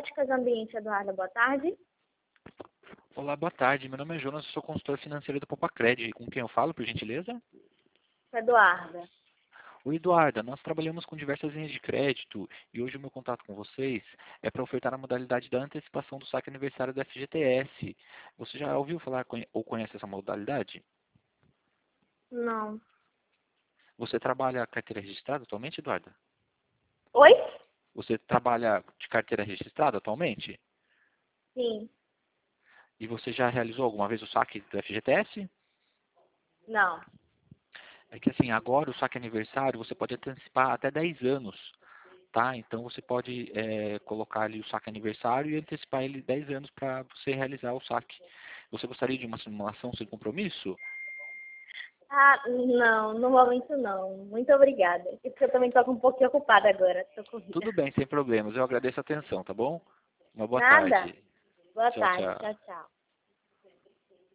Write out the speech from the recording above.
Óticas Ambiente, Eduarda, boa tarde. Olá, boa tarde. Meu nome é Jonas, eu sou consultor financeiro do Popacred. Com quem eu falo, por gentileza? Eduarda. Oi, Eduarda. Nós trabalhamos com diversas linhas de crédito e hoje o meu contato com vocês é para ofertar a modalidade da antecipação do saque aniversário da FGTS. Você já ouviu falar ou conhece essa modalidade? Não. Você trabalha carteira registrada atualmente, Eduarda? Oi? Você trabalha de carteira registrada atualmente? Sim. E você já realizou alguma vez o saque do FGTS? Não. É que assim, agora o saque aniversário você pode antecipar até 10 anos, tá? Então você pode colocar ali o saque aniversário e antecipar ele 10 anos para você realizar o saque. Você gostaria de uma simulação sem compromisso? Ah, não, no momento não. Muito obrigada. É porque eu também estou um pouquinho ocupada agora. Estou corrida. Tudo bem, sem problemas. Eu agradeço a atenção, tá bom? Uma boa Nada. tarde. Boa Tchau, tarde. tchau. Tchau, tchau.